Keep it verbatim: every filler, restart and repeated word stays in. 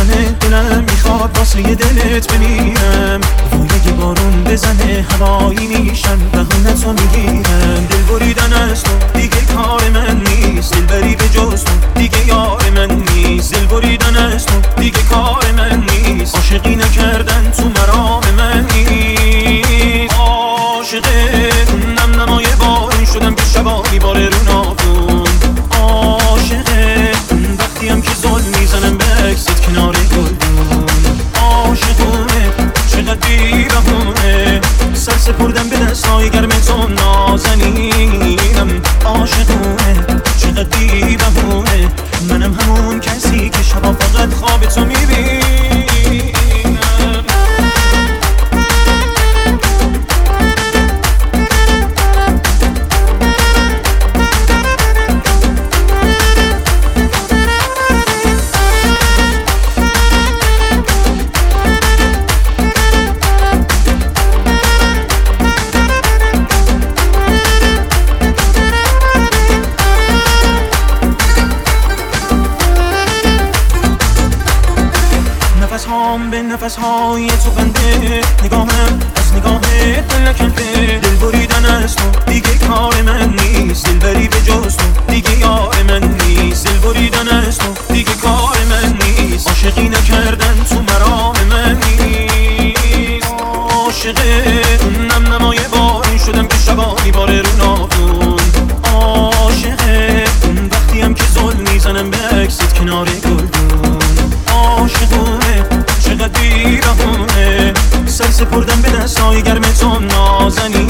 میزنه دلم میخواد واسه دلت بمیرم. وای بارون بزنه هوایی میشم بهونتو میگیرم. دل بریدن از تو دیگه کار من نیست، دل بری به جز تو دیگه یار من نیست. دل بریدن از تو دیگه کار من نیست، عاشقی نکردن تو مرام من نیست. عاشق نم نمای بارون شدم که شبانی باره رو ناخون. عاشق وقتیم که زل میزنم به عکست کنار گلدون. عاشقونه چقدر بی بهونه، سر سپردم به دستای گرم تو نازنینم. عاشقونه چقدر بی بهونه، منم همون کسی که شبا فقط خواب تو میبینم. نفس‌هام به نفس‌های تو بنده، نگاهم از نگاه دل نکنده. دل بریدن از تو دیگه کار من نیست، دل بری به جز تو دیگه یار من نیست. دل بریدن از تو دیگه کار من نیست، عاشقی نکردن تو مرام من نیست. عاشق نم نمای بارون شدم که شبانی باره رو ناخون. عاشق وقتیم که زل میزنم به عکست کنار گلدون. عاشقونه چقدر بی بهونه، سر سپردم به دستای گرم تو نازنی.